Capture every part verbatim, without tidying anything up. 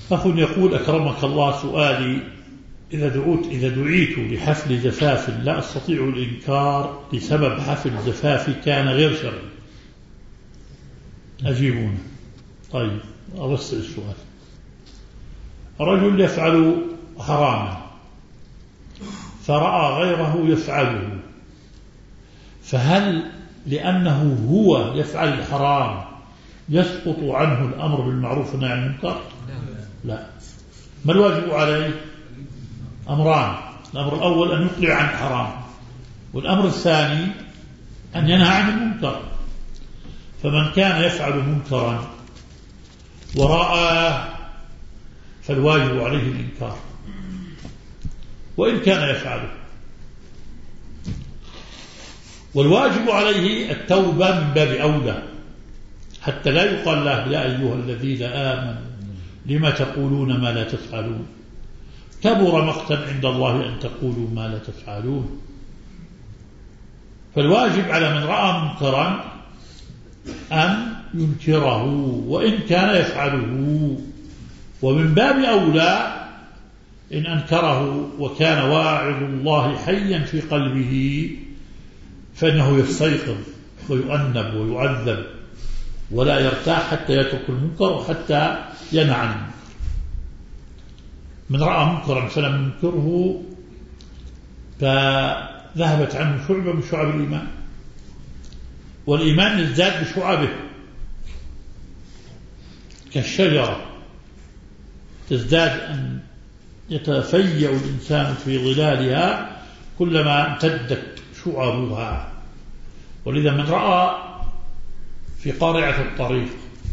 أخ يقول: أكرمك الله، سؤالي: إذا دعوت إذا دعيت لحفل زفاف لا أستطيع الإنكار لسبب حفل زفافي كان غير شرعي، أجيبون. طيب، أوسع السؤال. رجل يفعل حراما فرأى غيره يفعله، فهل لأنه هو يفعل الحرام يسقط عنه الأمر بالمعروف والنهي عن المنكر؟ لا. ما الواجب عليه؟ أمران: الأمر الأول أن يقلع عن الحرام، والأمر الثاني أن ينهى عن المنكر. فمن كان يفعل منكرا ورأى فالواجب عليه الإنكار وإن كان يفعله، والواجب عليه التوبة من باب أولى، حتى لا يقال له: يا أيها الذين آمنوا لما تقولون ما لا تفعلون، كبر مقتا عند الله أن تقولوا ما لا تفعلون. فالواجب على من رأى منكرا أن ينكره وإن كان يفعله، ومن باب أولى إن أنكره وكان واعظ الله حيا في قلبه فإنه يستيقظ ويؤنب ويعذب ولا يرتاح حتى يترك المنكر وحتى ينهى عن المنكر. من رأى منكرا فلم ينكره فذهبت عنه شعبة من شعب الإيمان، والإيمان يزداد بشعبه كالشجرة، تزداد أن يتفيأ الإنسان في ظلالها كلما امتدت شعبها. ولذا من رأى في قارعة الطريق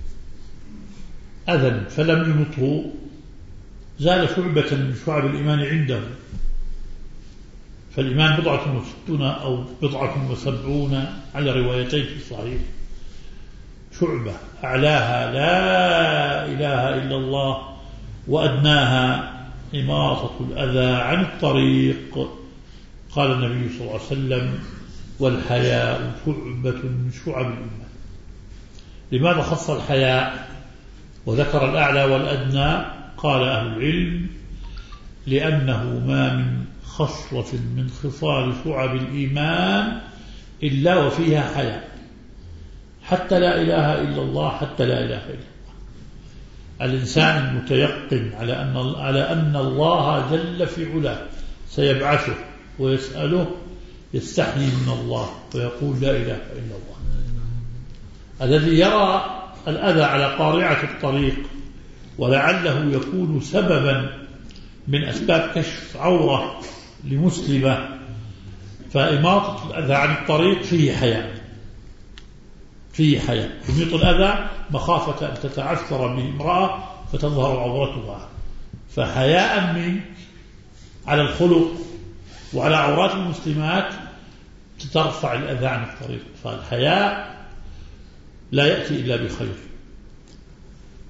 أذى فلم يمته زال شعبة من شعب الإيمان عنده. فالإيمان بضعة وستون أو بضعة وسبعون على روايتين في الصحيح، شعبة أعلاها لا إله إلا الله وأدناها إماطة الأذى عن الطريق. قال النبي صلى الله عليه وسلم: والحياء شعبة من شعب الإيمان. لماذا خص الحياء وذكر الأعلى والأدنى؟ قال أهل العلم: لأنه ما من خصلة من خصال شعب الإيمان إلا وفيها حياء، حتى لا إله إلا الله، حتى لا إله إلا الله. الإنسان المتيقن على أن على أن الله جل في علاه سيبعثه ويسأله يستحيي من الله ويقول: لا إله إلا الله. الذي يرى الأذى على قارعة الطريق ولعله يكون سببا من أسباب كشف عورة لمسلمة، فإماطة الأذى عن الطريق فيه حياء، فيه حياء. يميط الأذى مخافة أن تتعثر به امرأة فتظهر عورتها، فحياء منك على الخلق وعلى عورات المسلمات ترفع الأذى عن الطريق. فالحياء لا يأتي إلا بخير.